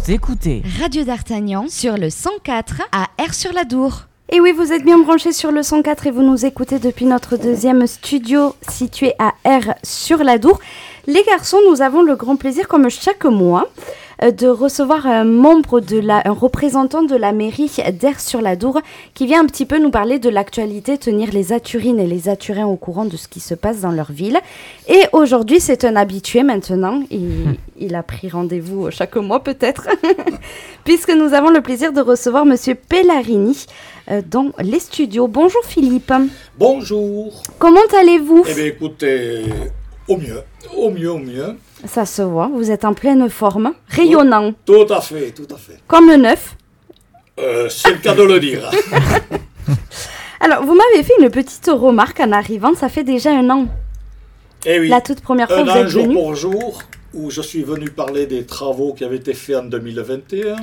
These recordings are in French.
écoutez Radio d'Artagnan sur le 104 à Aire-sur-la-Dour. Et oui, vous êtes bien branchés sur le 104 et vous nous écoutez depuis notre deuxième studio situé à Aire-sur-la-Dour. Les garçons, nous avons le grand plaisir, comme chaque mois, de recevoir un représentant de la mairie d'Aire-sur-la-Dour qui vient un petit peu nous parler de l'actualité, tenir les Aturines et les Aturiens au courant de ce qui se passe dans leur ville. Et aujourd'hui, c'est un habitué maintenant. Il a pris rendez-vous chaque mois peut-être, puisque nous avons le plaisir de recevoir Monsieur Pellarini dans les studios. Bonjour Philippe. Bonjour. Comment allez-vous ? Eh bien écoutez, au mieux. Ça se voit, vous êtes en pleine forme, rayonnant. Tout à fait. Comme le neuf. C'est le cas de le dire. Alors, vous m'avez fait une petite remarque en arrivant, ça fait déjà un an. Eh oui. La toute première fois que vous êtes jour venu. pour jour, où je suis venu parler des travaux qui avaient été faits en 2021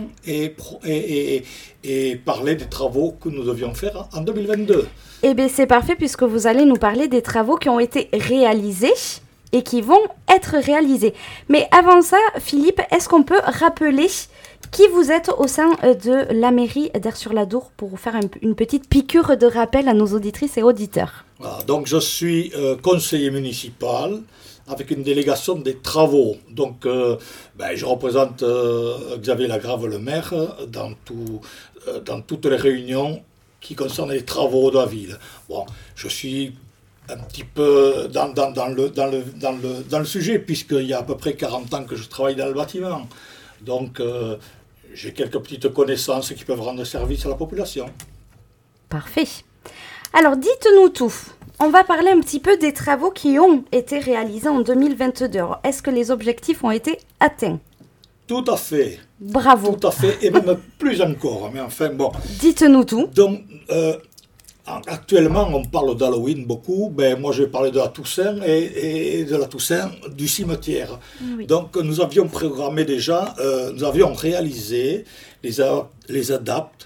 et parler des travaux que nous devions faire en 2022. Eh bien, c'est parfait puisque vous allez nous parler des travaux qui ont été réalisés et qui vont être réalisés. Mais avant ça, Philippe, est-ce qu'on peut rappeler qui vous êtes au sein de la mairie d'Aire-sur-la-Dour pour vous faire une petite piqûre de rappel à nos auditrices et auditeurs? Voilà, donc je suis conseiller municipal avec une délégation des travaux. Donc je représente Xavier Lagrave, le maire, dans toutes les réunions qui concernent les travaux de la ville. Bon, je suis un petit peu dans le sujet, puisqu'il y a à peu près 40 ans que je travaille dans le bâtiment. Donc, j'ai quelques petites connaissances qui peuvent rendre service à la population. Parfait. Alors, dites-nous tout. On va parler un petit peu des travaux qui ont été réalisés en 2022. Alors, est-ce que les objectifs ont été atteints ? Tout à fait. Bravo. Tout à fait, et même plus encore. Mais enfin, bon. Dites-nous tout. Donc, actuellement, on parle d'Halloween beaucoup. Moi, je vais parler de la Toussaint et de la Toussaint du cimetière. Oui. Donc, nous avions programmé déjà, nous avions réalisé les adaptes,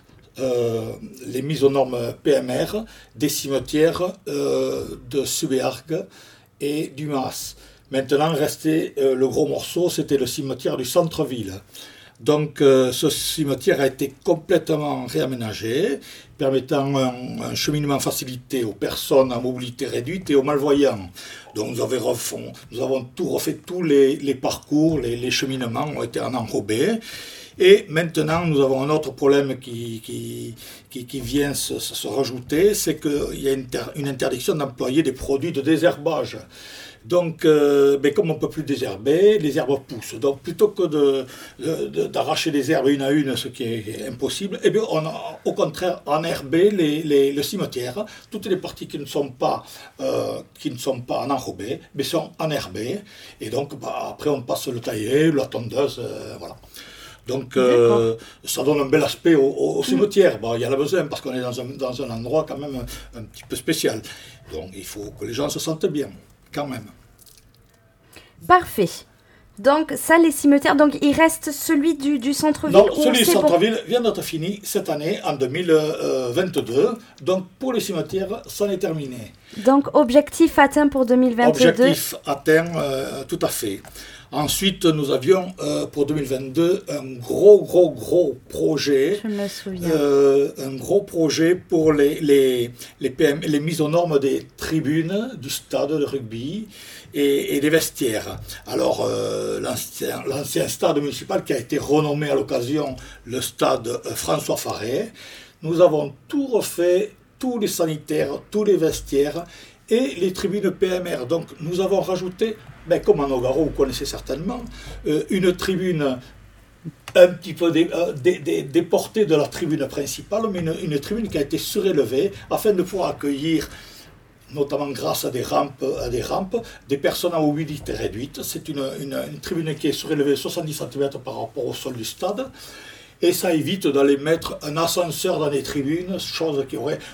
les mises aux normes PMR des cimetières de Subéargues et du Mas. Maintenant, restait le gros morceau, c'était le cimetière du centre-ville. Donc, ce cimetière a été complètement réaménagé, permettant un cheminement facilité aux personnes à mobilité réduite et aux malvoyants. Donc, nous avons tout refait, tous les parcours, les cheminements ont été enrobés. Et maintenant, nous avons un autre problème qui vient se rajouter, c'est qu'il y a une interdiction d'employer des produits de désherbage. Donc, comme on ne peut plus désherber, les herbes poussent. Donc, plutôt que d'arracher les herbes une à une, ce qui est impossible, on a au contraire enherbé le cimetière. Toutes les parties qui ne sont pas enrobées, mais sont enherbées. Et donc, après, on passe le tailler, la tondeuse, voilà. Donc, ça donne un bel aspect au cimetière. Il y en a besoin parce qu'on est dans un endroit quand même un petit peu spécial. Donc, il faut que les gens se sentent bien. Quand même. Parfait. Donc ça, les cimetières, donc il reste celui du centre-ville. Non, celui du centre-ville vient d'être fini cette année, en 2022. Donc pour les cimetières, ça est terminé. Donc objectif atteint pour 2022. Objectif atteint, tout à fait. Ensuite, nous avions pour 2022 un gros projet. Je me souviens. Un gros projet pour les mises aux normes des tribunes du stade de rugby et des vestiaires. Alors, l'ancien stade municipal qui a été renommé à l'occasion le stade François Farret, nous avons tout refait, tous les sanitaires, tous les vestiaires et les tribunes PMR. Donc, nous avons rajouté, comme à Nogaro, vous connaissez certainement, une tribune un petit peu déportée de la tribune principale, mais une tribune qui a été surélevée afin de pouvoir accueillir, notamment grâce à des rampes, des personnes à mobilité réduite. C'est une tribune qui est surélevée 70 cm par rapport au sol du stade. Et ça évite d'aller mettre un ascenseur dans les tribunes, chose qui aurait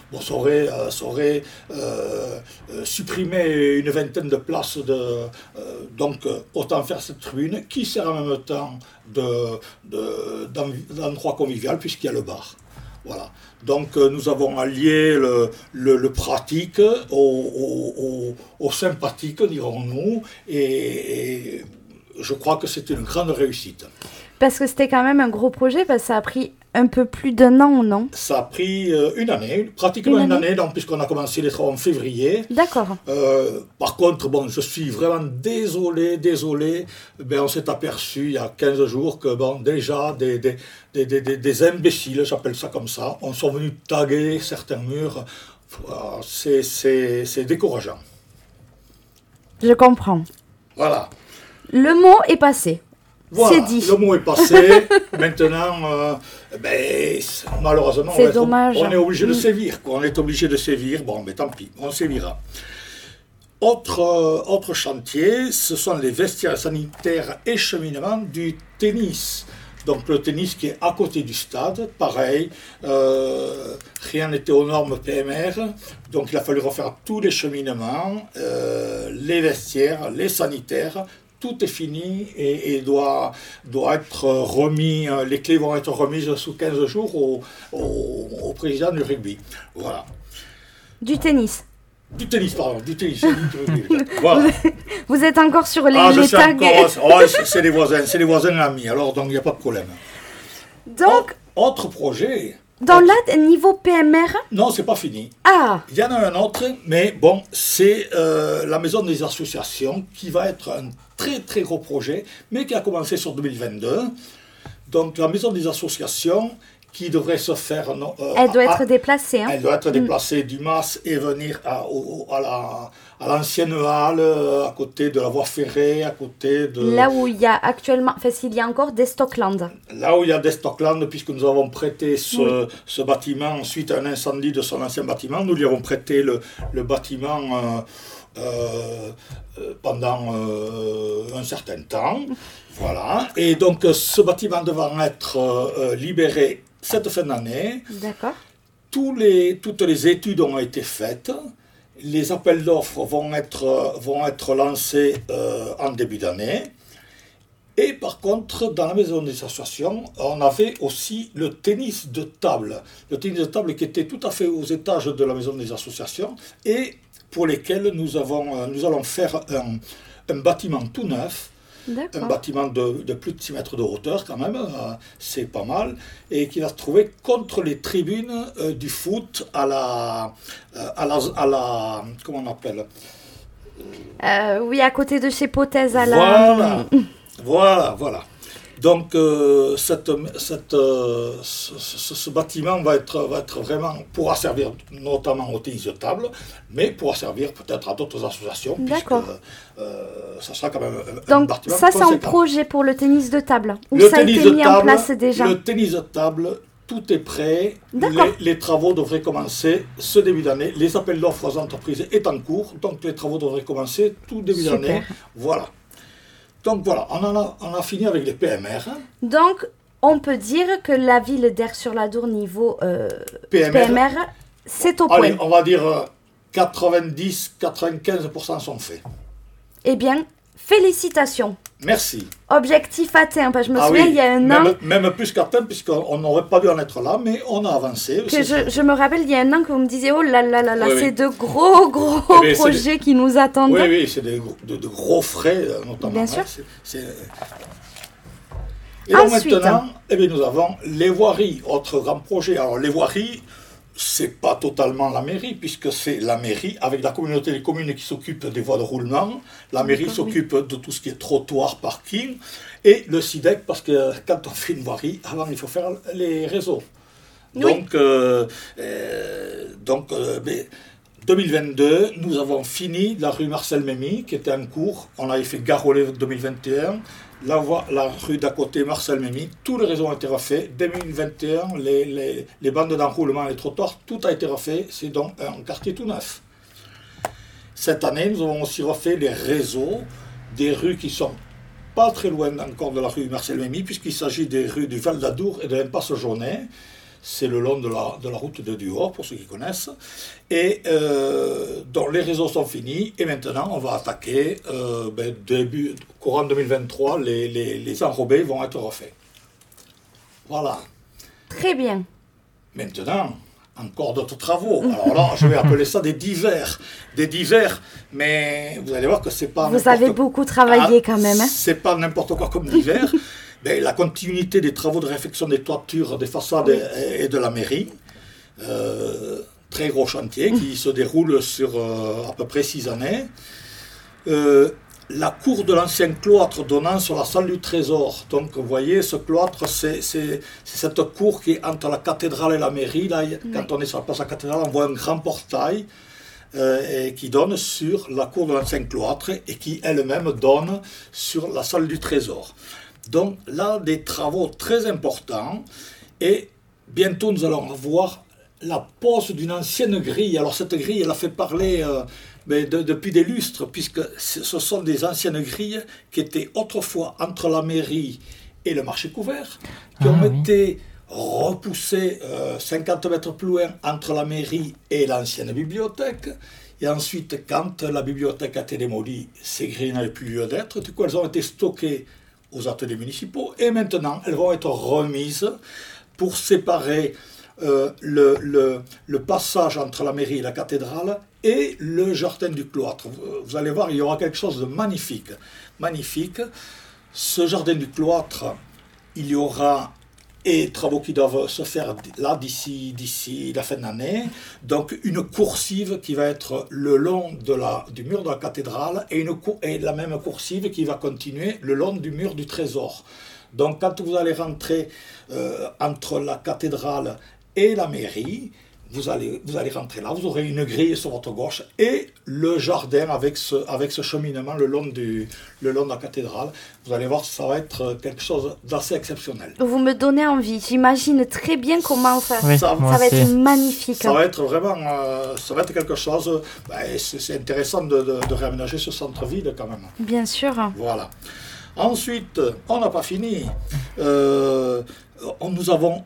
supprimé une vingtaine de places. Donc autant faire cette tribune qui sert en même temps d'endroit convivial puisqu'il y a le bar. Voilà. Donc nous avons allié le pratique au sympathique, dirons-nous, et je crois que c'est une grande réussite. Parce que c'était quand même un gros projet, parce que ça a pris un peu plus d'1 an, non? Ça a pris une année, pratiquement une année, donc, puisqu'on a commencé les travaux en février. D'accord. Par contre, bon, je suis vraiment désolé. Ben, on s'est aperçu il y a 15 jours que bon, déjà des imbéciles, j'appelle ça comme ça, on sont venus taguer certains murs. C'est décourageant. Je comprends. Voilà. Le mot est passé. Voilà, c'est dit. le mot est passé. Maintenant, malheureusement, c'est dommage. On est obligé de sévir. On est obligé de sévir. Bon, mais tant pis, on sévira. Autre chantier, ce sont les vestiaires sanitaires et cheminement du tennis. Donc le tennis qui est à côté du stade, pareil, rien n'était aux normes PMR, donc il a fallu refaire tous les cheminements, les vestiaires, les sanitaires. Tout est fini et doit être remis, les clés vont être remises sous 15 jours au président du rugby. Voilà. Du tennis. Du tennis, pardon, du tennis. Voilà. Vous êtes encore sur les tags. C'est les voisins amis, alors donc il n'y a pas de problème. Donc, autre projet. Dans niveau PMR? Non, c'est pas fini. Ah. Il y en a un autre, mais bon, c'est la maison des associations qui va être un très très gros projet, mais qui a commencé sur 2022. Donc la maison des associations qui devrait se faire... elle doit être déplacée. Hein. Elle doit être déplacée du MAS et venir à l'ancienne halle, à côté de la voie ferrée, à côté de... Là où il y a actuellement... Enfin, s'il y a encore des Stockland. Là où il y a des Stockland, puisque nous avons prêté ce bâtiment suite à un incendie de son ancien bâtiment. Nous lui avons prêté le bâtiment pendant un certain temps. Voilà. Et donc, ce bâtiment devant être libéré cette fin d'année. D'accord. Toutes les études ont été faites. Les appels d'offres vont être lancés en début d'année. Et par contre, dans la maison des associations, on avait aussi le tennis de table. Le tennis de table qui était tout à fait aux étages de la maison des associations et pour lesquels nous allons faire un bâtiment tout neuf. D'accord. Un bâtiment de plus de 6 mètres de hauteur quand même, c'est pas mal, et qui va se trouver contre les tribunes du foot à la comment on appelle oui, à côté de chez Pothèse à la... Voilà. Donc ce bâtiment va être vraiment, pourra servir notamment au tennis de table, mais pourra servir peut-être à d'autres associations, d'accord. Puisque ça sera quand même un bâtiment conséquent. Donc ça c'est un projet pour le tennis de table, ou ça a été mis en place déjà? Le tennis de table, tout est prêt, les travaux devraient commencer ce début d'année, les appels d'offres aux entreprises est en cours, donc les travaux devraient commencer tout début d'année, voilà. Donc voilà, on a fini avec les PMR. Donc, on peut dire que la ville d'Aire-sur-la-Dour niveau PMR, c'est au point. Allez, on va dire 90-95% sont faits. Eh bien, félicitations. Merci. Objectif atteint. Je me souviens, il y a un an... Même plus qu'atteint, puisqu'on n'aurait pas dû en être là, mais on a avancé. Je me rappelle, il y a un an que vous me disiez, oh là là là là, c'est de gros projets qui nous attendent. Oui, c'est de gros frais, notamment. Bien sûr. Et donc maintenant, nous avons les voiries, autre grand projet. Alors les voiries, c'est pas totalement la mairie, puisque c'est la mairie avec la communauté des communes qui s'occupe des voies de roulement. La mairie s'occupe de tout ce qui est trottoir, parking, et le SIDEC, parce que quand on fait une voirie, avant il faut faire les réseaux. Oui. Donc, 2022, nous avons fini la rue Marcel Mémy, qui était en cours. On avait fait Garolet 2021. La rue d'à côté, Marcel Mémy, tous les réseaux ont été refaits. 2021, les bandes d'enroulement, les trottoirs, tout a été refait. C'est donc un quartier tout neuf. Cette année, nous avons aussi refait les réseaux des rues qui sont pas très loin encore de la rue Marcel Mémy, puisqu'il s'agit des rues du Val d'Adour et de l'Impasse Jaunet. C'est le long de la route de Duhor, pour ceux qui connaissent. Et donc les réseaux sont finis. Et maintenant, on va attaquer, courant 2023, les enrobés vont être refaits. Voilà. Très bien. Maintenant, encore d'autres travaux. Alors là, je vais appeler ça des divers. Des divers, mais vous allez voir que c'est pas... Vous avez beaucoup travaillé quand même. Hein. C'est pas n'importe quoi comme divers. la continuité des travaux de réfection des toitures, des façades et de la mairie. Très gros chantier qui se déroule sur à peu près 6 années. La cour de l'ancien cloître donnant sur la salle du trésor. Donc vous voyez, ce cloître, c'est cette cour qui est entre la cathédrale et la mairie. Là, quand on est sur la place de la cathédrale, on voit un grand portail et qui donne sur la cour de l'ancien cloître et qui elle-même donne sur la salle du trésor. Donc là, des travaux très importants et bientôt nous allons avoir la pose d'une ancienne grille. Alors cette grille, elle a fait parler depuis des lustres, puisque ce sont des anciennes grilles qui étaient autrefois entre la mairie et le marché couvert, qui ont été repoussées 50 mètres plus loin entre la mairie et l'ancienne bibliothèque. Et ensuite, quand la bibliothèque a été démolie, ces grilles n'avaient plus lieu d'être. Du coup, elles ont été stockées aux ateliers municipaux. Et maintenant, elles vont être remises pour séparer le passage entre la mairie et la cathédrale et le jardin du cloître. Vous allez voir, il y aura quelque chose de magnifique. Magnifique. Ce jardin du cloître, il y aura travaux qui doivent se faire là d'ici la fin de l'année. Donc une coursive qui va être le long du mur de la cathédrale et la même coursive qui va continuer le long du mur du trésor. Donc quand vous allez rentrer entre la cathédrale et la mairie, vous allez rentrer là, vous aurez une grille sur votre gauche et le jardin avec ce cheminement le long de la cathédrale. Vous allez voir, ça va être quelque chose d'assez exceptionnel. Vous me donnez envie, j'imagine très bien comment faire. Oui, ça va être magnifique. Ça va être vraiment, ça va être quelque chose, c'est intéressant de réaménager ce centre-ville quand même. Bien sûr. Voilà. Ensuite, on n'a pas fini. Nous avons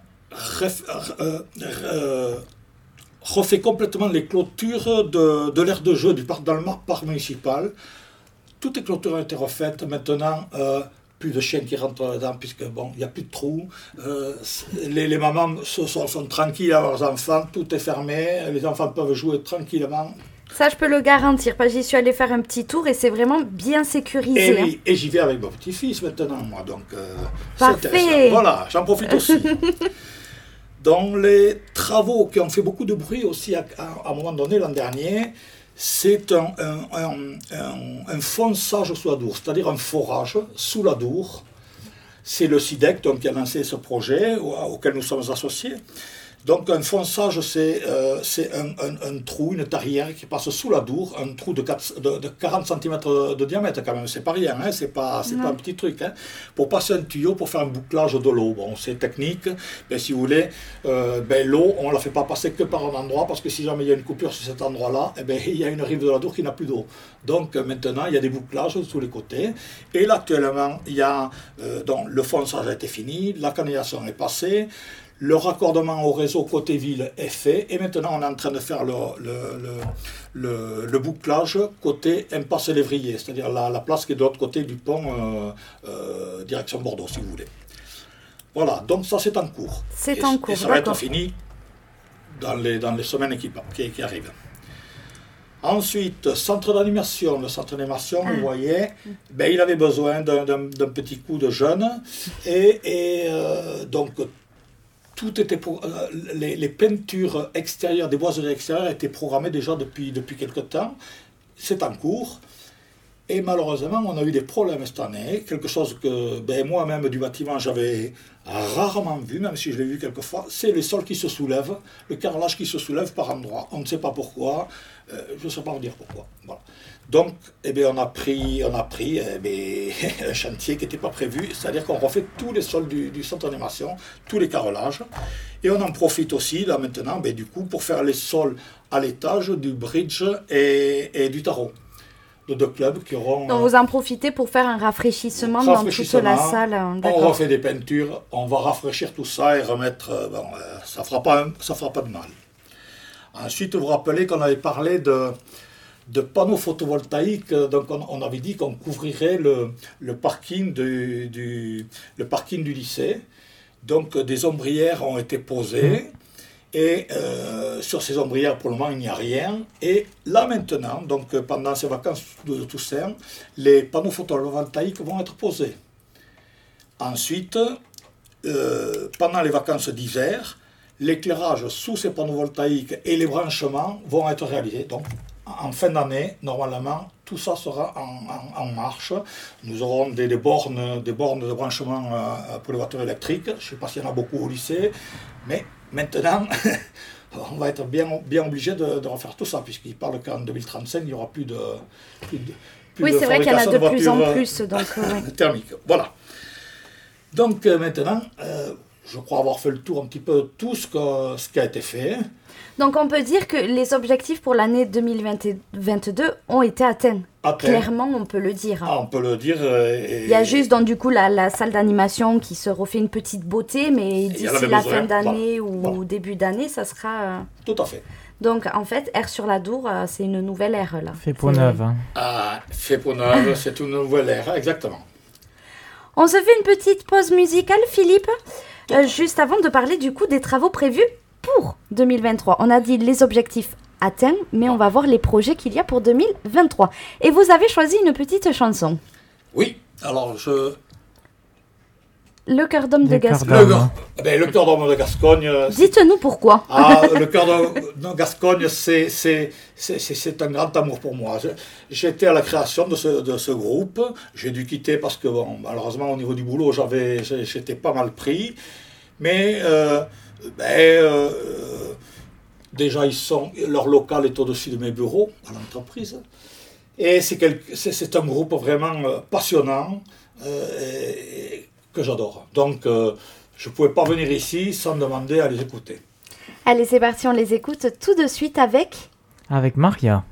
refait complètement les clôtures de l'aire de jeu dans le parc municipal. Toutes les clôtures ont été refaites. Maintenant, plus de chiens qui rentrent dedans, puisque il n'y a plus de trous. Les mamans sont tranquilles avec leurs enfants, tout est fermé, les enfants peuvent jouer tranquillement. Ça, je peux le garantir, parce que j'y suis allée faire un petit tour et c'est vraiment bien sécurisé. Et j'y vais avec mon petit-fils maintenant, moi. Donc, parfait. Voilà, j'en profite aussi. Dans les travaux qui ont fait beaucoup de bruit aussi à un moment donné l'an dernier, c'est un fonçage sous la Dour, c'est-à-dire un forage sous la Dour. C'est le SIDEC qui a lancé ce projet auquel nous sommes associés. Donc un fonçage, c'est un trou, une tarière qui passe sous la Dour, un trou de 40 cm de diamètre quand même, c'est pas rien, hein, c'est pas un petit truc. Hein, pour passer un tuyau, pour faire un bouclage de l'eau. Bon, c'est technique, mais si vous voulez, l'eau, on ne la fait pas passer que par un endroit, parce que si jamais il y a une coupure sur cet endroit-là, il y a une rive de la Dour qui n'a plus d'eau. Donc maintenant, il y a des bouclages de tous les côtés. Et là, actuellement, il y a, le fonçage a été fini, la canalisation est passée, le raccordement au réseau côté ville est fait et maintenant on est en train de faire le bouclage côté impasse Lévrier, c'est-à-dire la place qui est de l'autre côté du pont direction Bordeaux si vous voulez. Voilà, donc ça c'est en cours. C'est en cours, et ça va être fini dans les semaines qui arrivent. Ensuite, centre d'animation. Le centre d'animation, vous voyez, il avait besoin d'un petit coup de jeunes et donc tout était les peintures extérieures, des boiseries extérieures étaient programmées déjà depuis quelque temps. C'est en cours. Et malheureusement, on a eu des problèmes cette année. Quelque chose que moi-même du bâtiment, j'avais rarement vu, même si je l'ai vu quelques fois. C'est les sols qui se soulèvent, le carrelage qui se soulève par endroits. On ne sait pas pourquoi. Je ne sais pas vous dire pourquoi. Voilà. Donc, on a pris un chantier qui n'était pas prévu, c'est-à-dire qu'on refait tous les sols du centre d'animation, tous les carrelages, et on en profite aussi, là maintenant, du coup, pour faire les sols à l'étage du bridge et du tarot, de deux clubs qui auront... Donc vous en profitez pour faire un rafraîchissement dans toute la salle. On refait des peintures, on va rafraîchir tout ça et remettre... ça fera pas de mal. Ensuite, vous vous rappelez qu'on avait parlé de panneaux photovoltaïques, donc on avait dit qu'on couvrirait le parking du lycée. Donc des ombrières ont été posées et sur ces ombrières pour le moment il n'y a rien. Et là maintenant, donc pendant ces vacances de Toussaint, les panneaux photovoltaïques vont être posés. Ensuite, pendant les vacances d'hiver, l'éclairage sous ces panneaux voltaïques et les branchements vont être réalisés. Donc, en fin d'année, normalement, tout ça sera en marche. Nous aurons des bornes de branchement pour les voitures électriques. Je ne sais pas s'il y en a beaucoup au lycée, mais maintenant, on va être bien obligé de refaire tout ça, puisqu'il parle qu'en 2035, il n'y aura plus de oui, c'est vrai qu'il y en a de plus en plus. Donc, thermiques. Voilà. Donc maintenant, je crois avoir fait le tour un petit peu de tout ce qui a été fait. Donc on peut dire que les objectifs pour l'année 2022 ont été atteints. Clairement, on peut le dire. Ah, on peut le dire. Il y a juste donc, du coup la salle d'animation qui se refait une petite beauté, mais d'ici la fin d'année ou début d'année, ça sera... Tout à fait. Donc en fait, Air sur la Dour, c'est une nouvelle ère là. Fait pour neuve. Hein. Ah, fait pour neuve, c'est une nouvelle ère, exactement. On se fait une petite pause musicale, Philippe, juste avant de parler du coup des travaux prévus pour 2023. On a dit les objectifs atteints, mais on va voir les projets qu'il y a pour 2023. Et vous avez choisi une petite chanson. Oui, alors Le cœur d'homme de Gascogne. Le cœur d'homme de Gascogne. Dites-nous pourquoi. Le cœur de Gascogne, c'est un grand amour pour moi. J'étais à la création de ce groupe. J'ai dû quitter parce que, bon, malheureusement, au niveau du boulot, j'étais pas mal pris. Mais, déjà, leur local est au-dessus de mes bureaux, à l'entreprise. Et c'est un groupe vraiment passionnant. Que j'adore. Donc, je ne pouvais pas venir ici sans demander à les écouter. Allez, c'est parti, on les écoute tout de suite avec... Avec Maria.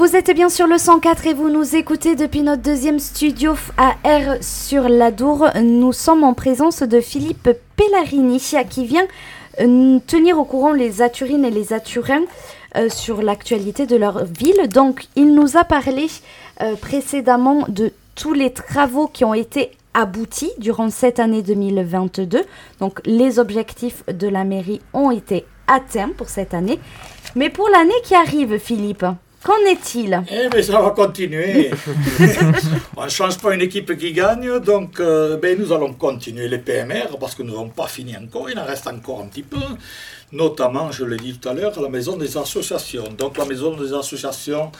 Vous êtes bien sur le 104 et vous nous écoutez depuis notre deuxième studio à R sur l'Adour. Nous sommes en présence de Philippe Pellarini qui vient tenir au courant les Aturines et les Aturins sur l'actualité de leur ville. Donc, il nous a parlé précédemment de tous les travaux qui ont été aboutis durant cette année 2022. Donc, les objectifs de la mairie ont été atteints pour cette année. Mais pour l'année qui arrive, Philippe, qu'en est-il? Eh bien, ça va continuer. On ne change pas une équipe qui gagne, donc nous allons continuer les PMR parce que nous n'avons pas fini encore, il en reste encore un petit peu. Notamment, je l'ai dit tout à l'heure, la maison des associations. Donc la maison des associations,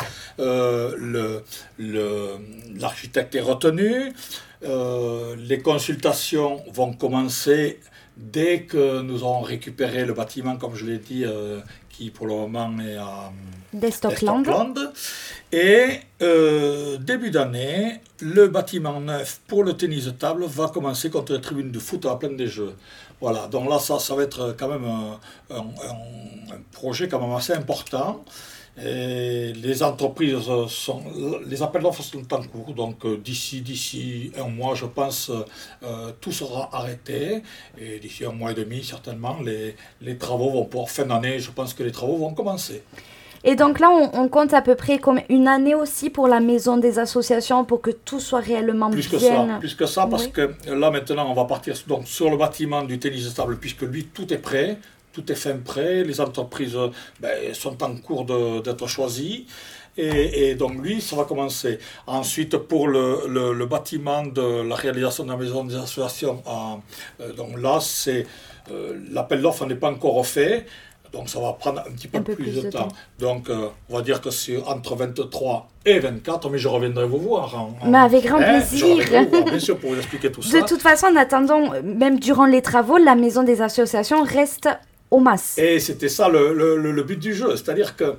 l'architecte est retenu, les consultations vont commencer dès que nous aurons récupéré le bâtiment, comme je l'ai dit, qui pour le moment est à Destockland. Et début d'année, le bâtiment neuf pour le tennis de table va commencer contre les tribunes de foot à la plaine des Jeux. Voilà, donc là, ça va être quand même un projet quand même assez important. Et les entreprises les appels d'offres sont en cours, donc d'ici un mois, je pense, tout sera arrêté. Et d'ici un mois et demi, certainement, les travaux vont pouvoir, fin d'année, je pense que les travaux vont commencer. Et donc là, on compte à peu près comme une année aussi pour la maison des associations pour que tout soit réellement plus bien... Plus que ça, parce que là maintenant, on va partir donc, sur le bâtiment du tennis de table, puisque lui, tout est prêt, tout est fin prêt, les entreprises sont en cours d'être choisies. Et donc lui, ça va commencer. Ensuite, pour le bâtiment de la réalisation de la maison des associations, donc là, l'appel d'offres n'est pas encore fait. Donc ça va prendre un petit peu plus de temps. Donc on va dire que c'est entre 23 et 24, mais je reviendrai vous voir. Mais avec grand plaisir. Je reviendrai vous voir, bien sûr, pour vous expliquer tout ça. De toute façon, en attendant, même durant les travaux, la maison des associations reste au MAS. Et c'était ça le but du jeu. C'est-à-dire que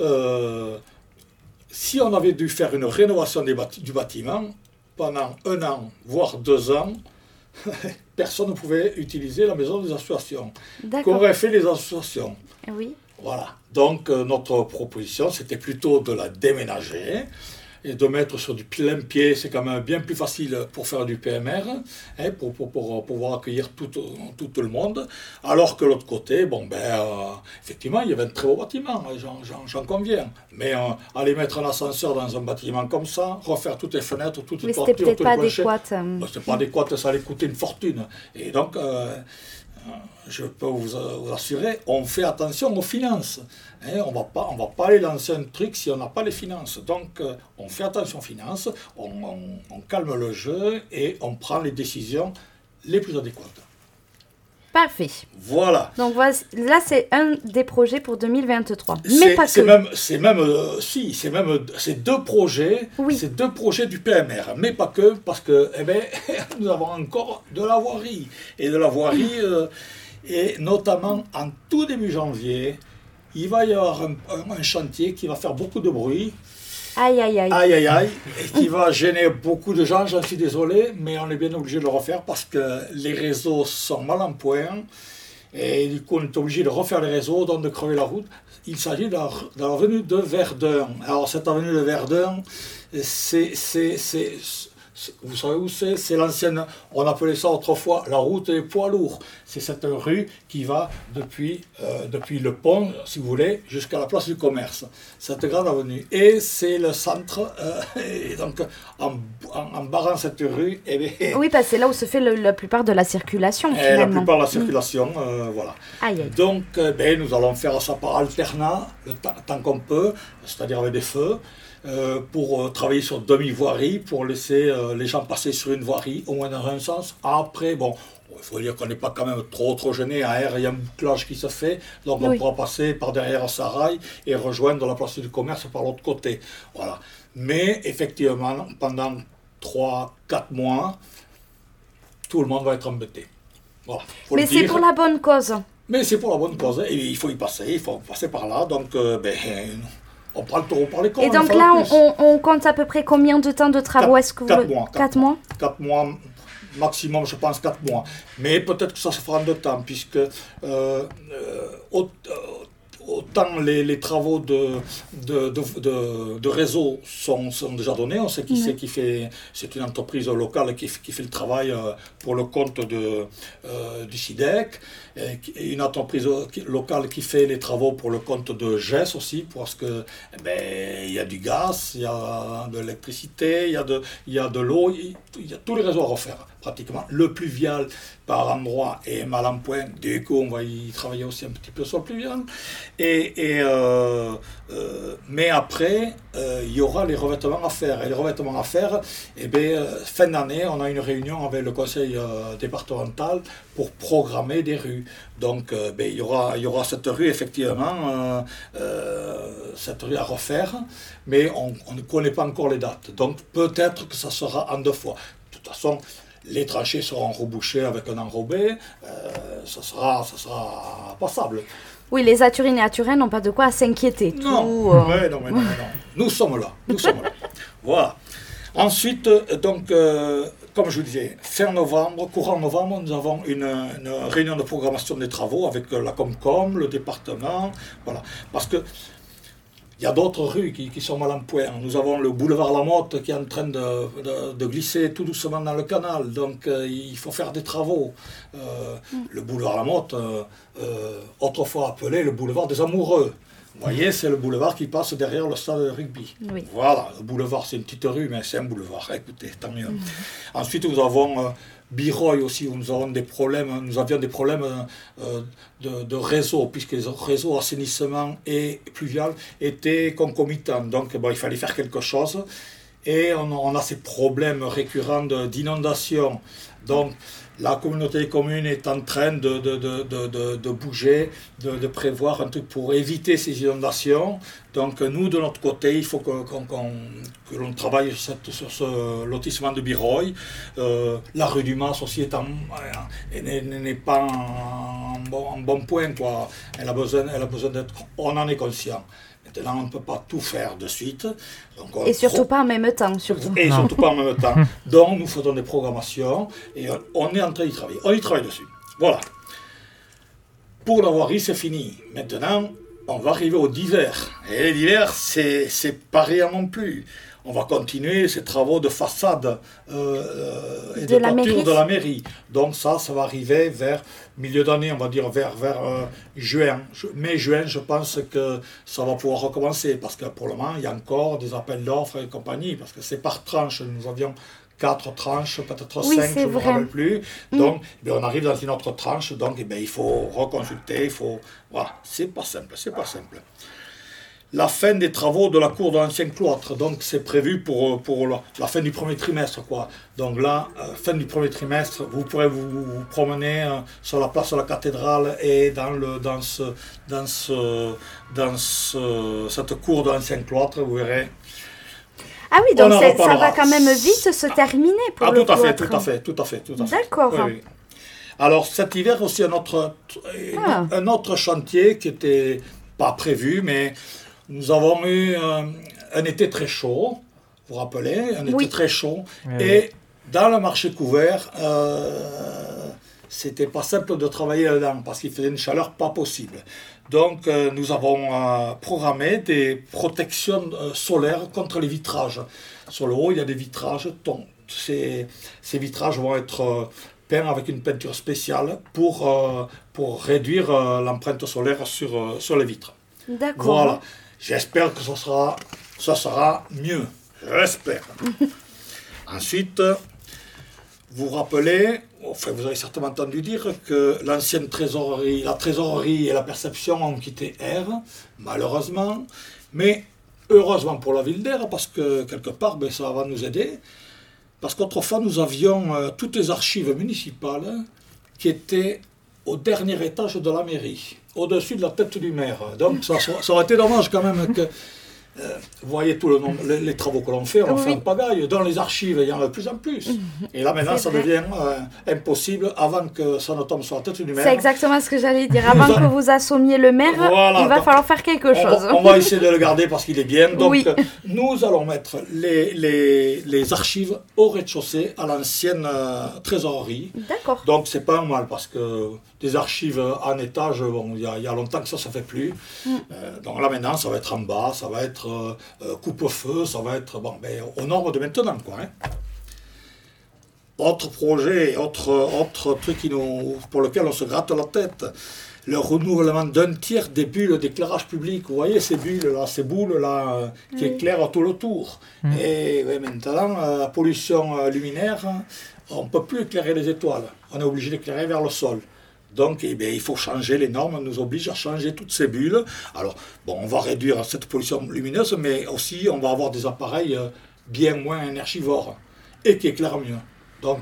si on avait dû faire une rénovation du bâtiment pendant 1 an, voire 2 ans, personne ne pouvait utiliser la maison des associations. Qu'auraient fait les associations? Oui. Voilà. Donc, notre proposition, c'était plutôt de la déménager et de mettre sur du plein pied. C'est quand même bien plus facile pour faire du PMR, pour pouvoir accueillir tout le monde. Alors que l'autre côté, effectivement, il y avait un très beau bâtiment, j'en conviens. Mais aller mettre un ascenseur dans un bâtiment comme ça, refaire toutes les fenêtres, toutes les portures, c'était peut-être pas adéquat. C'était pas adéquat, ça allait coûter une fortune. Et donc, je peux vous assurer, on fait attention aux finances. On va pas aller lancer un truc si on n'a pas les finances. Donc, on fait attention aux finances, on calme le jeu et on prend les décisions les plus adéquates. Parfait. Voilà. Donc là, c'est un des projets pour 2023. Mais pas que. C'est 2 projets. Oui. C'est 2 projets du PMR, mais pas que, parce que nous avons encore de la voirie. Et de la voirie, et notamment en tout début janvier, il va y avoir un chantier qui va faire beaucoup de bruit. Aïe, aïe, aïe. Aïe, aïe, aïe. Et qui va gêner beaucoup de gens, j'en suis désolé, mais on est bien obligé de le refaire parce que les réseaux sont mal en point. Et du coup, on est obligé de refaire les réseaux, donc de crever la route. Il s'agit de l'avenue de Verdun. Alors, cette avenue de Verdun, vous savez où c'est? C'est l'ancienne, on appelait ça autrefois la route des poids lourds. C'est cette rue qui va depuis le pont, si vous voulez, jusqu'à la place du commerce. Cette grande avenue. Et c'est le centre. Et donc, en barrant cette rue... oui, parce que c'est là où se fait la plupart de la circulation, finalement. La plupart de la circulation, voilà. Aïe, aïe. Donc, nous allons faire ça par alternat, tant qu'on peut, c'est-à-dire avec des feux. Pour travailler sur demi-voirie, pour laisser les gens passer sur une voirie, au moins dans un sens. Après, il faut dire qu'on n'est pas quand même trop gêné. À R, il y a un bouclage qui se fait, donc on pourra passer par derrière Sarail et rejoindre la place du commerce par l'autre côté. Voilà. Mais effectivement, pendant 3-4 mois, tout le monde va être embêté. Voilà, mais c'est pour la bonne cause. Mais c'est pour la bonne cause, et il faut passer par là, donc on prend le taureau par les cornes. Et donc là, on compte à peu près combien de temps de travaux? 4 mois. 4 mois 4 mois, maximum, je pense 4 mois. Mais peut-être que ça se fera en 2 temps, puisque autant les travaux de réseau sont déjà donnés. On sait qui c'est qui fait. C'est une entreprise locale qui fait le travail pour le compte du SIDEC. Et une entreprise locale qui fait les travaux pour le compte de GES aussi, parce que il y a du gaz, il y a de l'électricité, il y a de l'eau, il y a tous les réseaux à refaire pratiquement. Le pluvial par endroit est mal en point, du coup on va y travailler aussi un petit peu sur le pluvial. Mais après, il y aura les revêtements à faire. Et les revêtements à faire, fin d'année, on a une réunion avec le conseil départemental pour programmer des rues. Donc il y aura cette rue, effectivement, cette rue à refaire, mais on ne connaît pas encore les dates. Donc peut-être que ça sera en 2 fois. De toute façon, les tranchées seront rebouchées avec un enrobé, ça sera passable. Oui, les Aturines et Aturins n'ont pas de quoi s'inquiéter. Non, non. Nous sommes là. Voilà. Ensuite, donc, comme je vous disais, fin novembre, courant novembre, nous avons une réunion de programmation des travaux avec la Comcom, le département, voilà. Parce que il y a d'autres rues qui sont mal en point. Nous avons le boulevard Lamotte qui est en train de glisser tout doucement dans le canal. Donc il faut faire des travaux. Le boulevard Lamotte, autrefois appelé le boulevard des Amoureux. Vous voyez, c'est le boulevard qui passe derrière le stade de rugby. Oui. Voilà, le boulevard, c'est une petite rue, mais c'est un boulevard. Écoutez, tant mieux. Ensuite, nous avons Biroy aussi, où nous avions des problèmes de réseau, puisque les réseaux assainissement et pluvial étaient concomitants. Donc il fallait faire quelque chose. Et on a ces problèmes récurrents d'inondation. Donc la communauté des communes est en train de bouger, de prévoir un truc pour éviter ces inondations. Donc nous, de notre côté, il faut que l'on travaille sur ce lotissement de Biroy. La rue du Mas aussi n'est pas en bon point, quoi. Elle a besoin d'être... On en est conscient. Maintenant, on ne peut pas tout faire de suite. Donc, et surtout pas en même temps. Surtout pas en même temps. Donc, nous faisons des programmations et on est en train d'y travailler. On y travaille dessus. Voilà. Pour la voirie, c'est fini. Maintenant, on va arriver au d'hiver. Et l'hiver, c'est pas rien non plus. On va continuer ces travaux de façade et de toiture de la mairie. Donc ça va arriver vers milieu d'année, on va dire vers juin. Mai-juin, je pense que ça va pouvoir recommencer. Parce que pour le moment, il y a encore des appels d'offres et compagnie. Parce que c'est par tranche. Nous avions 4 tranches, peut-être 5, je ne me rappelle plus. Donc, on arrive dans une autre tranche. Donc, il faut reconsulter. Voilà, c'est pas simple. La fin des travaux de la cour de l'ancien cloître, donc c'est prévu pour la fin du premier trimestre, quoi. Donc là, fin du premier trimestre, vous pourrez vous promener sur la place de la cathédrale et dans cette cour de l'ancien cloître, vous verrez. Ah oui, donc ça va quand même vite se terminer pour le cloître. Tout à fait. D'accord. Oui. Alors cet hiver aussi un autre chantier qui n'était pas prévu, mais nous avons eu un été très chaud, vous vous rappelez, été très chaud, et dans le marché couvert, c'était pas simple de travailler là-dedans parce qu'il faisait une chaleur pas possible. Donc nous avons programmé des protections solaires contre les vitrages. Sur le haut, il y a des vitrages. Ces vitrages vont être peints avec une peinture spéciale pour réduire l'empreinte solaire sur les vitres. D'accord. Voilà. J'espère que ça sera mieux. J'espère. Ensuite, vous vous rappelez, vous avez certainement entendu dire que l'ancienne trésorerie, la trésorerie et la perception ont quitté R, malheureusement. Mais heureusement pour la ville d'Aire, parce que quelque part, ça va nous aider. Parce qu'autrefois, nous avions toutes les archives municipales qui étaient au dernier étage de la mairie, au-dessus de la tête du maire. Donc ça aurait été dommage quand même que vous voyez tout le nombre, les travaux que l'on fait, on fait en pagaille. Dans les archives, il y en a de plus en plus. Et là, maintenant, ça devient impossible avant que ça ne tombe sur la tête du maire. C'est exactement ce que j'allais dire. Avant que vous assommiez le maire, il va falloir faire quelque chose. On va essayer de le garder parce qu'il est bien. Donc, nous allons mettre les archives au rez-de-chaussée à l'ancienne trésorerie. D'accord. Donc, c'est pas un mal parce que des archives en étage, bon, il y a longtemps que ça ne se fait plus. Donc là, maintenant, ça va être en bas, ça va être coupe-feu, ça va être aux normes de maintenant, quoi. Autre projet, autre truc pour lequel on se gratte la tête, le renouvellement d'un tiers des bulles d'éclairage public. Vous voyez ces bulles-là, ces boules-là qui éclairent tout le tour. Et maintenant, la pollution luminaire, on ne peut plus éclairer les étoiles. On est obligé d'éclairer vers le sol. Donc, il faut changer, les normes nous obligent à changer toutes ces bulles. Alors, on va réduire cette pollution lumineuse, mais aussi on va avoir des appareils bien moins énergivores et qui éclairent mieux. Donc,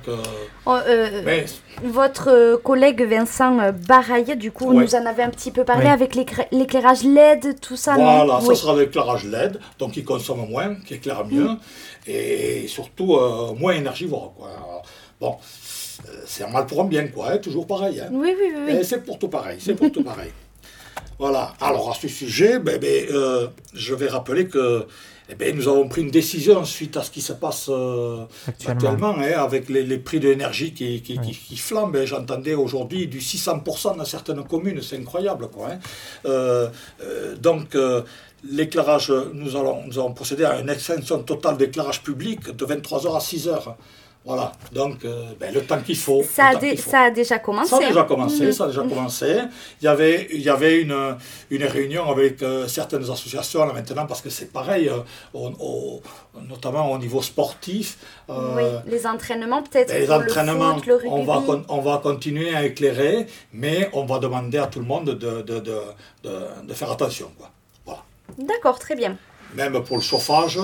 votre collègue Vincent Baraille, du coup, nous en avait un petit peu parlé avec l'éclairage LED, tout ça. Voilà, ça sera l'éclairage LED, donc qui consomme moins, qui éclaire mieux, et surtout moins énergivore, quoi. Alors, bon, c'est un mal pour un bien, quoi, toujours pareil. Oui. Et c'est pour tout pareil, Voilà, alors à ce sujet, je vais rappeler que nous avons pris une décision suite à ce qui se passe actuellement avec les prix de l'énergie qui flambent. J'entendais aujourd'hui du 600% dans certaines communes, c'est incroyable, quoi. Donc, l'éclairage, nous allons procéder à une extension totale d'éclairage public de 23h à 6h. Voilà, donc le temps qu'il faut. Ça a déjà commencé. Ça a déjà commencé. Il y avait une réunion avec certaines associations là maintenant, parce que c'est pareil, notamment au niveau sportif. Les entraînements peut-être. Les entraînements, le foot, le rugby. on va continuer à éclairer, mais on va demander à tout le monde de faire attention, quoi. Voilà. D'accord, très bien. Même pour le chauffage,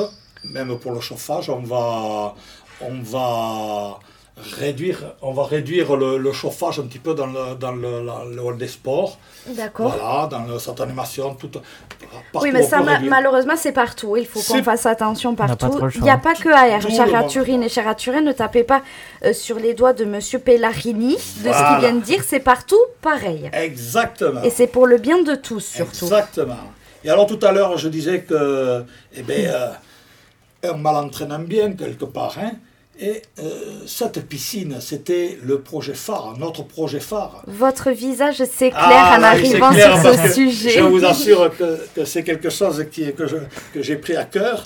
on va réduire le chauffage un petit peu dans le hall des sports. D'accord. Voilà, dans cette animation, oui, mais ça, malheureusement, c'est partout. Il faut qu'on fasse attention partout. Il n'y a pas que à Chara-Turin et Chara-Turin. Ne tapez pas sur les doigts de M. Pellarini, de ce qu'il vient de dire. C'est partout pareil. Exactement. Et c'est pour le bien de tous, surtout. Exactement. Et alors, tout à l'heure, je disais que, un mal entraîne un bien, quelque part, Et cette piscine, c'était le projet phare, notre projet phare. Votre visage s'éclaire en arrivant sur ce sujet. Je vous assure que c'est quelque chose que j'ai pris à cœur.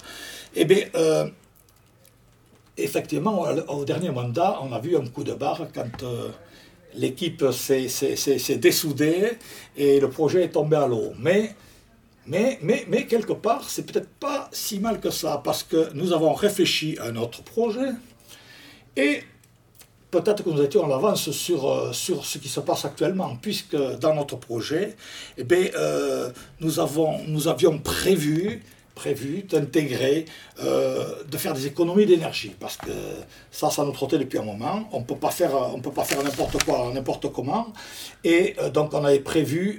Effectivement, au dernier mandat, on a vu un coup de barre quand l'équipe s'est dessoudée et le projet est tombé à l'eau. Mais quelque part, c'est peut-être pas si mal que ça, parce que nous avons réfléchi à notre projet. Et peut-être que nous étions en avance sur ce qui se passe actuellement, puisque dans notre projet, nous avions prévu d'intégrer, de faire des économies d'énergie, parce que ça nous trottait depuis un moment. On peut pas faire n'importe quoi, n'importe comment. Et donc on avait prévu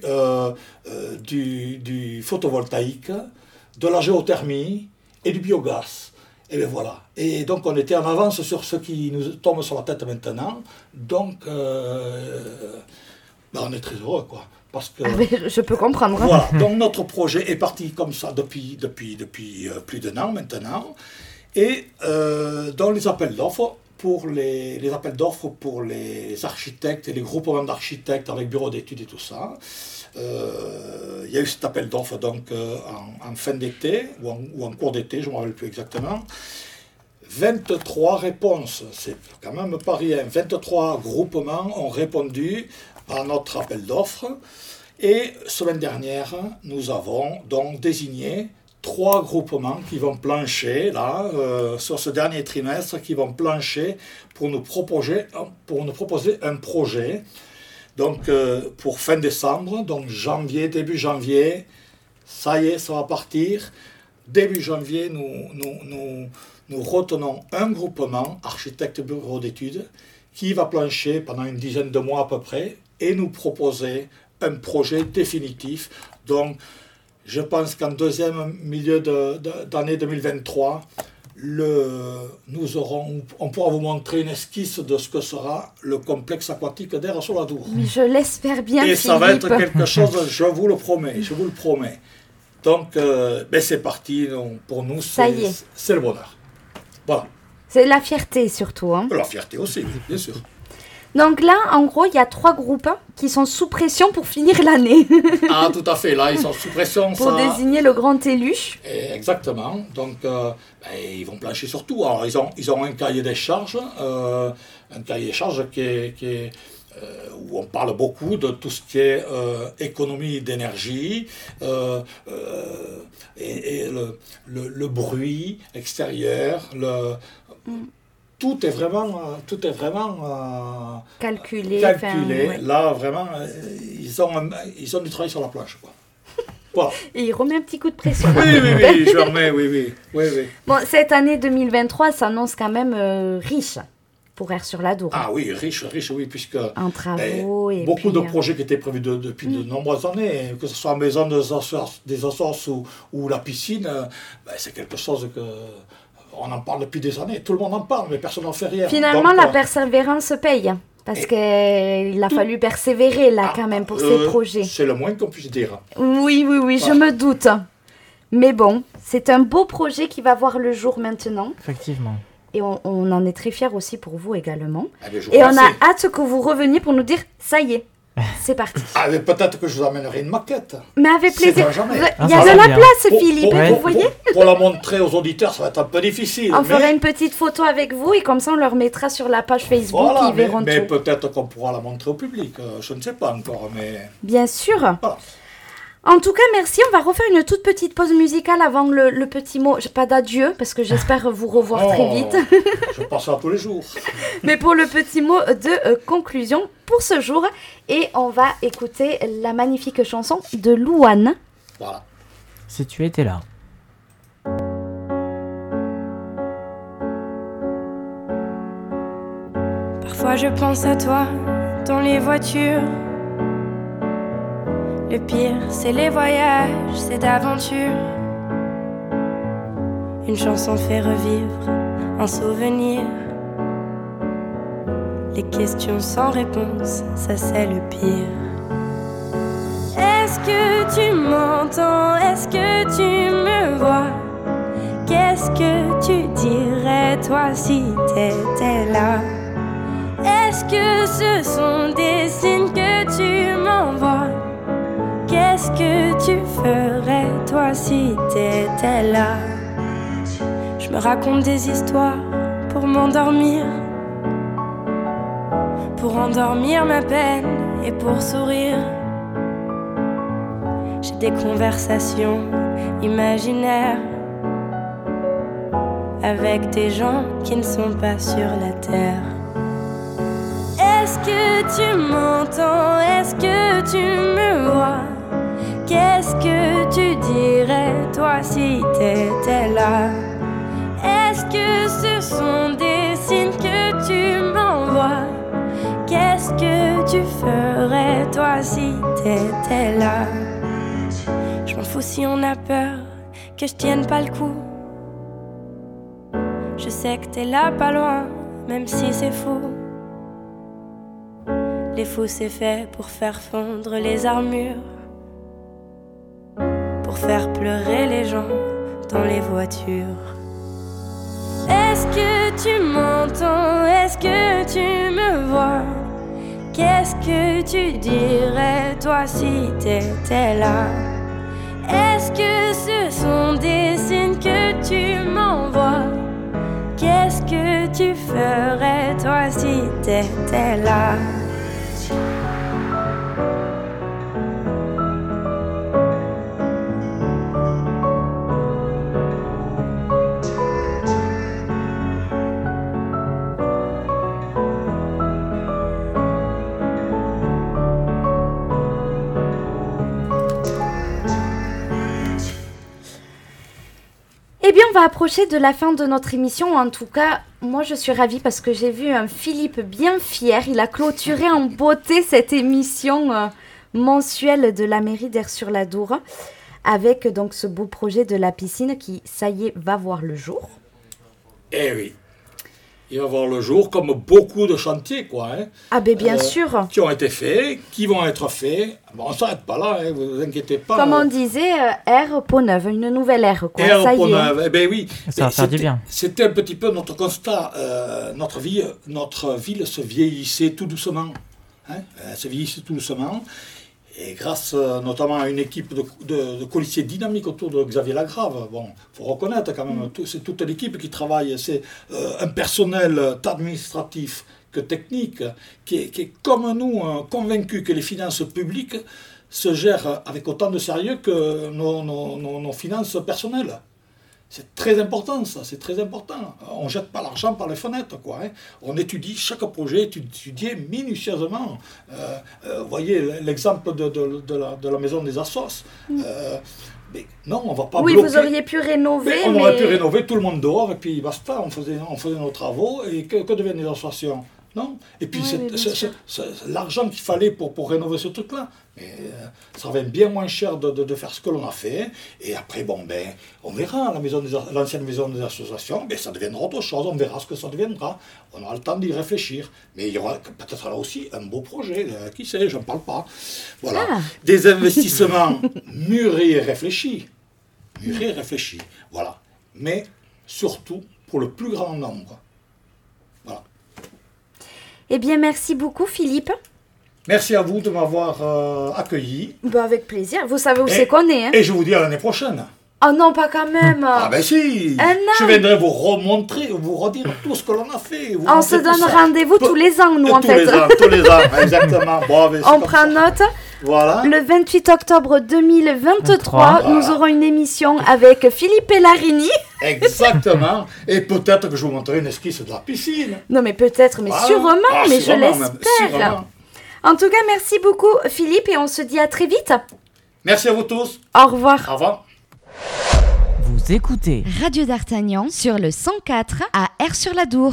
du photovoltaïque, de la géothermie et du biogaz. Et bien voilà. Et donc on était en avance sur ce qui nous tombe sur la tête maintenant. Donc on est très heureux, quoi. Parce que, je peux comprendre. Voilà. Donc notre projet est parti comme ça depuis plus d'un an maintenant. Et dans les appels d'offres pour les architectes et les groupements d'architectes avec bureau d'études et tout ça. Il y a eu cet appel d'offres donc en fin d'été ou en cours d'été, je ne me rappelle plus exactement. 23 réponses, c'est quand même pas rien. 23 groupements ont répondu à notre appel d'offres. Et semaine dernière, nous avons donc désigné 3 groupements qui vont plancher là sur ce dernier trimestre, qui vont plancher pour nous proposer un projet. Donc pour fin décembre, donc début janvier, ça y est, ça va partir. Début janvier, nous retenons un groupement, architecte bureau d'études, qui va plancher pendant une dizaine de mois à peu près et nous proposer un projet définitif. Donc Je pense qu'en deuxième milieu d'année 2023, on pourra vous montrer une esquisse de ce que sera le complexe aquatique d'Aire-sur-la-Dour. Mais je l'espère bien, Et Philippe. ça va être quelque chose, je vous le promets. Donc, c'est parti. Donc, pour nous, Ça y est. c'est le bonheur. Voilà. C'est la fierté surtout. Hein. La fierté aussi, bien sûr. Donc là, en gros, il y a 3 groupes qui sont sous pression pour finir l'année. Ah, tout à fait. Là, ils sont sous pression. Pour désigner le grand élu. Exactement. Donc, ils vont plancher sur tout. Alors, ils ont un cahier des charges. Qui est où on parle beaucoup de tout ce qui est économie d'énergie et le bruit extérieur, tout est vraiment calculé. Ouais. Là, vraiment, ils ont du travail sur la planche, quoi. Voilà. Et il remet un petit coup de pression. Oui, je remets, oui. Bon, cette année 2023 s'annonce quand même riche pour Aire-sur-la-Dour. Ah oui, riche, oui, puisque en travaux et beaucoup puis, de projets qui étaient prévus depuis de nombreuses années, que ce soit la maison des ossos ou la piscine, c'est quelque chose que on en parle depuis des années. Tout le monde en parle, mais personne n'en fait rien. Finalement, la persévérance paye. Parce qu'il a fallu persévérer là quand même pour ces projets. C'est le moins qu'on puisse dire. Oui, je me doute. Mais bon, c'est un beau projet qui va voir le jour maintenant. Effectivement. Et on en est très fiers aussi pour vous également. Et on a hâte que vous reveniez pour nous dire, ça y est, c'est parti. Ah, mais peut-être que je vous amènerai une maquette. Mais avec plaisir. Il y a ça de la bien. place, Philippe, vous voyez. Pour la montrer aux auditeurs, ça va être un peu difficile. On fera une petite photo avec vous et comme ça on leur mettra sur la page Facebook, voilà, ils verront mais tout. peut-être qu'on pourra la montrer au public. Je ne sais pas encore, mais... Bien sûr. Voilà. En tout cas, merci. On va refaire une toute petite pause musicale avant le petit mot, pas d'adieu, parce que j'espère vous revoir très vite. Je pense ça tous les jours. Mais pour le petit mot de conclusion pour ce jour. Et on va écouter la magnifique chanson de Louane. Voilà. Si tu étais là. Parfois je pense à toi dans les voitures. Le pire, c'est les voyages, c'est d'aventure. Une chanson fait revivre un souvenir. Les questions sans réponse, ça c'est le pire. Est-ce que tu m'entends? Est-ce que tu me vois? Qu'est-ce que tu dirais toi si t'étais là? Est-ce que ce sont des signes que tu m'envoies? Qu'est-ce que tu ferais toi si t'étais là? Je me raconte des histoires pour m'endormir, pour endormir ma peine et pour sourire. J'ai des conversations imaginaires avec des gens qui ne sont pas sur la terre. Est-ce que tu m'entends? Est-ce que tu me vois? Qu'est-ce que tu dirais toi si t'étais là? Est-ce que ce sont des signes que tu m'envoies? Qu'est-ce que tu ferais toi si t'étais là? Je m'en fous si on a peur que je tienne pas le coup. Je sais que t'es là pas loin, même si c'est fou. Les fous c'est fait pour faire fondre les armures, pour faire pleurer les gens dans les voitures. Est-ce que tu m'entends? Est-ce que tu me vois? Qu'est-ce que tu dirais toi si t'étais là? Est-ce que ce sont des signes que tu m'envoies? Qu'est-ce que tu ferais toi si t'étais là? Eh bien, on va approcher de la fin de notre émission. En tout cas, moi, je suis ravie parce que j'ai vu un Philippe bien fier. Il a clôturé en beauté cette émission mensuelle de la mairie d'Aire-sur-la-Dour. avec donc ce beau projet de la piscine qui, ça y est, va voir le jour. Eh oui, il va voir le jour comme beaucoup de chantiers, quoi. Hein, Ah ben bien sûr. qui ont été faits, qui vont être faits. Bon, on ne s'arrête pas là, hein, vous inquiétez pas. Comme on disait, ère Peau Neuve, une nouvelle ère, quoi. Ère ça y Peau est. Neuve, eh ben oui. Ça va faire du bien. C'était un petit peu notre constat. Notre ville se vieillissait tout doucement. Hein, elle se vieillissait tout doucement. Et grâce notamment à une équipe de policiers dynamiques autour de Xavier Lagrave, bon, faut reconnaître quand même, c'est toute l'équipe qui travaille, c'est un personnel tant administratif que technique, qui est comme nous convaincu que les finances publiques se gèrent avec autant de sérieux que nos finances personnelles. C'est très important ça, c'est très important. On ne jette pas l'argent par les fenêtres, quoi. Hein. On étudie chaque projet, étudié minutieusement. Vous voyez l'exemple de la maison des Assos. Mais non, on ne va pas bloquer. Vous auriez pu rénover. On aurait pu rénover tout le monde dehors et puis basta, on faisait nos travaux et que deviennent les associations? Non. Et puis c'est l'argent qu'il fallait pour rénover ce truc-là. Mais ça revient bien moins cher de faire ce que l'on a fait. Et après, on verra. L'ancienne maison des associations, ça deviendra autre chose. On verra ce que ça deviendra. On aura le temps d'y réfléchir. Mais il y aura peut-être là aussi un beau projet. Qui sait, je n'en parle pas. Voilà. Ah. Des investissements mûris et réfléchis. Voilà. Mais surtout pour le plus grand nombre. Voilà. Eh bien, merci beaucoup, Philippe. Merci à vous de m'avoir accueilli. Avec plaisir. Vous savez où c'est qu'on est. Hein. Et je vous dis à l'année prochaine. Oh non, pas quand même. Ah ben si. Je viendrai vous remontrer, vous redire tout ce que l'on a fait. On se donne rendez-vous tous les ans, nous, en fait. Tous les ans, exactement. Bon, on prend note. Voilà. Le 28 octobre 2023, nous aurons une émission avec Philippe Pellarini. Exactement. Et peut-être que je vous montrerai une esquisse de la piscine. Non, mais peut-être, mais sûrement, mais je l'espère. En tout cas, merci beaucoup, Philippe, et on se dit à très vite. Merci à vous tous. Au revoir. Au revoir. Vous écoutez Radio d'Artagnan sur le 104 à Aire-sur-la-Dour.